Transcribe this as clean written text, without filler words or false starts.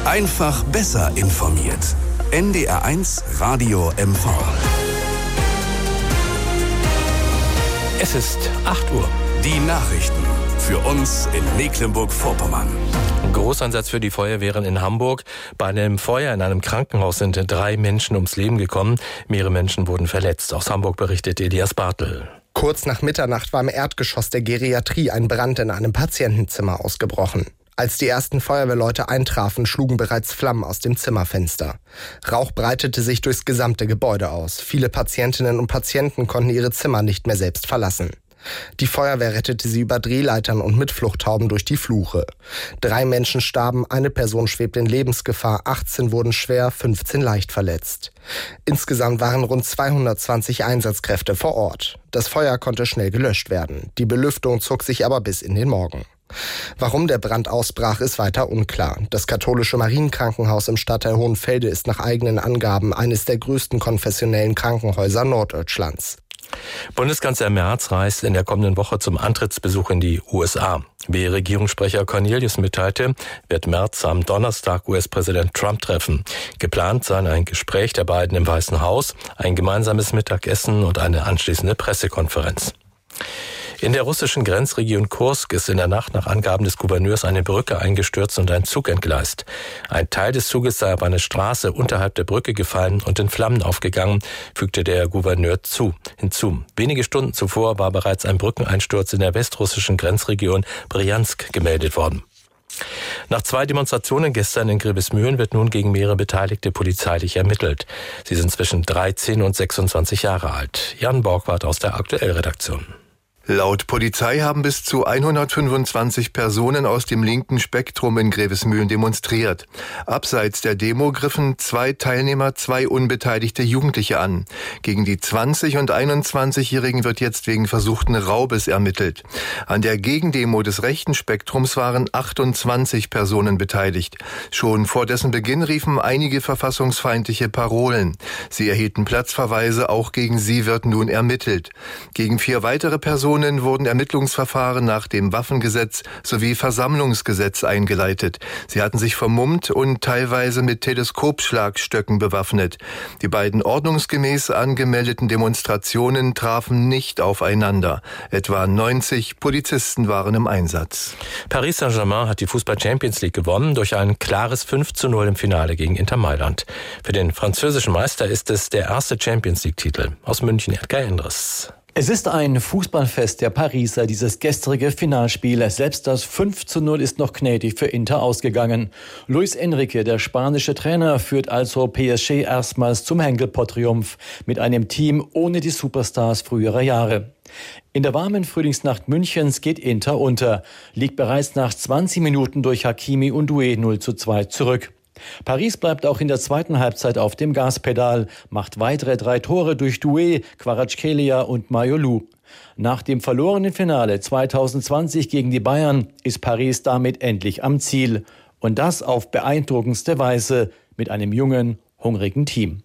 Einfach besser informiert. NDR1 Radio MV. Es ist 8 Uhr. Die Nachrichten für uns in Mecklenburg-Vorpommern. Großeinsatz für die Feuerwehren in Hamburg. Bei einem Feuer in einem Krankenhaus sind 3 Menschen ums Leben gekommen. Mehrere Menschen wurden verletzt. Aus Hamburg berichtet Elias Bartel. Kurz nach Mitternacht war im Erdgeschoss der Geriatrie ein Brand in einem Patientenzimmer ausgebrochen. Als die ersten Feuerwehrleute eintrafen, schlugen bereits Flammen aus dem Zimmerfenster. Rauch breitete sich durchs gesamte Gebäude aus. Viele Patientinnen und Patienten konnten ihre Zimmer nicht mehr selbst verlassen. Die Feuerwehr rettete sie über Drehleitern und mit Fluchthauben durch die Flure. 3 Menschen starben, eine Person schwebt in Lebensgefahr, 18 wurden schwer, 15 leicht verletzt. Insgesamt waren rund 220 Einsatzkräfte vor Ort. Das Feuer konnte schnell gelöscht werden. Die Belüftung zog sich aber bis in den Morgen. Warum der Brand ausbrach, ist weiter unklar. Das katholische Marienkrankenhaus im Stadtteil Hohenfelde ist nach eigenen Angaben eines der größten konfessionellen Krankenhäuser Norddeutschlands. Bundeskanzler Merz reist in der kommenden Woche zum Antrittsbesuch in die USA. Wie Regierungssprecher Cornelius mitteilte, wird Merz am Donnerstag US-Präsident Trump treffen. Geplant seien ein Gespräch der beiden im Weißen Haus, ein gemeinsames Mittagessen und eine anschließende Pressekonferenz. In der russischen Grenzregion Kursk ist in der Nacht nach Angaben des Gouverneurs eine Brücke eingestürzt und ein Zug entgleist. Ein Teil des Zuges sei auf eine Straße unterhalb der Brücke gefallen und in Flammen aufgegangen, fügte der Gouverneur hinzu. Wenige Stunden zuvor war bereits ein Brückeneinsturz in der westrussischen Grenzregion Bryansk gemeldet worden. Nach 2 Demonstrationen gestern in Grevesmühlen wird nun gegen mehrere Beteiligte polizeilich ermittelt. Sie sind zwischen 13 und 26 Jahre alt. Jan Borgward aus der Aktuellredaktion. Laut Polizei haben bis zu 125 Personen aus dem linken Spektrum in Grevesmühlen demonstriert. Abseits der Demo griffen 2 Teilnehmer 2 unbeteiligte Jugendliche an. Gegen die 20- und 21-Jährigen wird jetzt wegen versuchten Raubes ermittelt. An der Gegendemo des rechten Spektrums waren 28 Personen beteiligt. Schon vor dessen Beginn riefen einige verfassungsfeindliche Parolen. Sie erhielten Platzverweise, auch gegen sie wird nun ermittelt. Gegen 4 weitere Personen wurden Ermittlungsverfahren nach dem Waffengesetz sowie Versammlungsgesetz eingeleitet. Sie hatten sich vermummt und teilweise mit Teleskopschlagstöcken bewaffnet. Die beiden ordnungsgemäß angemeldeten Demonstrationen trafen nicht aufeinander. Etwa 90 Polizisten waren im Einsatz. Paris Saint-Germain hat die Fußball-Champions League gewonnen durch ein klares 5:0 im Finale gegen Inter Mailand. Für den französischen Meister ist es der erste Champions League-Titel. Aus München Edgar Endres. Es ist ein Fußballfest der Pariser, dieses gestrige Finalspiel. Selbst das 5:0 ist noch gnädig für Inter ausgegangen. Luis Enrique, der spanische Trainer, führt also PSG erstmals zum Henkelpott-Triumph mit einem Team ohne die Superstars früherer Jahre. In der warmen Frühlingsnacht Münchens geht Inter unter, liegt bereits nach 20 Minuten durch Hakimi und Doué 0:2 zurück. Paris bleibt auch in der zweiten Halbzeit auf dem Gaspedal, macht weitere 3 Tore durch Doué, Kvaratskhelia und Mayolu. Nach dem verlorenen Finale 2020 gegen die Bayern ist Paris damit endlich am Ziel. Und das auf beeindruckendste Weise mit einem jungen, hungrigen Team.